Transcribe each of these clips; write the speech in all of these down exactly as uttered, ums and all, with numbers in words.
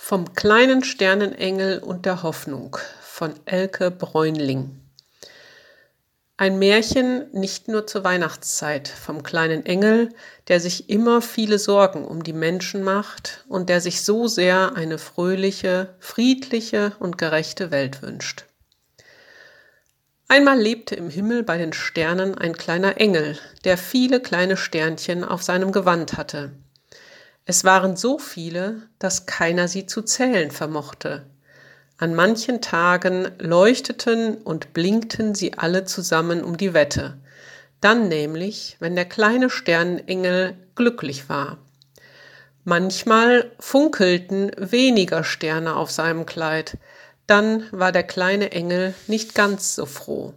Vom kleinen Sternenengel und der Hoffnung von Elke Bräunling. Ein Märchen nicht nur zur Weihnachtszeit vom kleinen Engel, der sich immer viele Sorgen um die Menschen macht und der sich so sehr eine fröhliche, friedliche und gerechte Welt wünscht. Einmal lebte im Himmel bei den Sternen ein kleiner Engel, der viele kleine Sternchen auf seinem Gewand hatte. Es waren so viele, dass keiner sie zu zählen vermochte. An manchen Tagen leuchteten und blinkten sie alle zusammen um die Wette, dann nämlich, wenn der kleine Sternenengel glücklich war. Manchmal funkelten weniger Sterne auf seinem Kleid, dann war der kleine Engel nicht ganz so froh.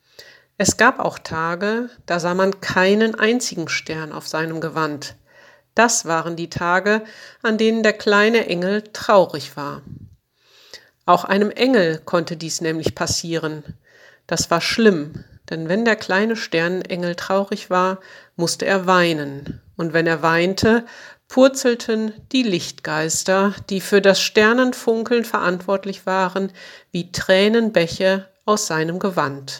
Es gab auch Tage, da sah man keinen einzigen Stern auf seinem Gewand. Das waren die Tage, an denen der kleine Engel traurig war. Auch einem Engel konnte dies nämlich passieren. Das war schlimm, denn wenn der kleine Sternenengel traurig war, musste er weinen. Und wenn er weinte, purzelten die Lichtgeister, die für das Sternenfunkeln verantwortlich waren, wie Tränenbäche aus seinem Gewand.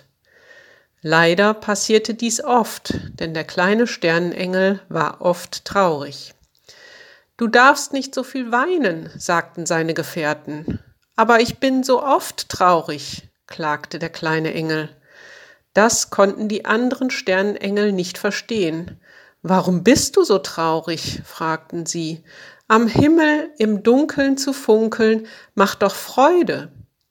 Leider passierte dies oft, denn der kleine Sternenengel war oft traurig. »Du darfst nicht so viel weinen«, sagten seine Gefährten. »Aber ich bin so oft traurig«, klagte der kleine Engel. Das konnten die anderen Sternenengel nicht verstehen. »Warum bist du so traurig?«, fragten sie. »Am Himmel im Dunkeln zu funkeln macht doch Freude.«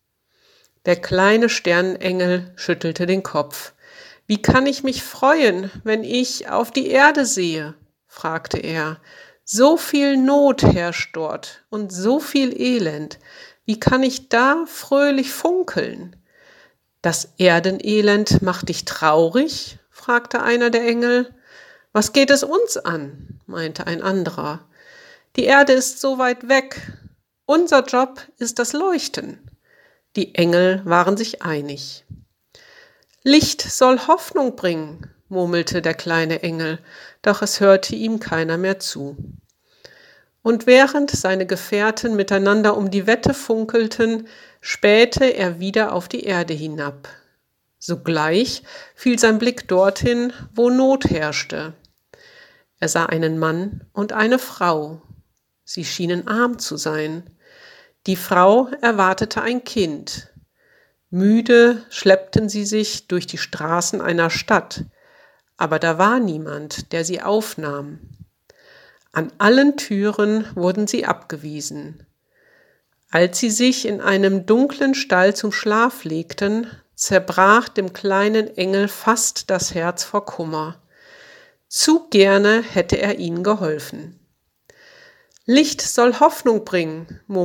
Der kleine Sternenengel schüttelte den Kopf. »Wie kann ich mich freuen, wenn ich auf die Erde sehe?«, fragte er. »So viel Not herrscht dort und so viel Elend. Wie kann ich da fröhlich funkeln?« »Das Erdenelend macht dich traurig?«, fragte einer der Engel. »Was geht es uns an?«, meinte ein anderer. »Die Erde ist so weit weg. Unser Job ist das Leuchten.« Die Engel waren sich einig. »Licht soll Hoffnung bringen«, murmelte der kleine Engel, doch es hörte ihm keiner mehr zu. Und während seine Gefährten miteinander um die Wette funkelten, spähte er wieder auf die Erde hinab. Sogleich fiel sein Blick dorthin, wo Not herrschte. Er sah einen Mann und eine Frau. Sie schienen arm zu sein. Die Frau erwartete ein Kind. Müde schleppten sie sich durch die Straßen einer Stadt, aber da war niemand, der sie aufnahm. An allen Türen wurden sie abgewiesen. Als sie sich in einem dunklen Stall zum Schlaf legten, zerbrach dem kleinen Engel fast das Herz vor Kummer. Zu gerne hätte er ihnen geholfen. »Licht soll Hoffnung bringen«, murmelte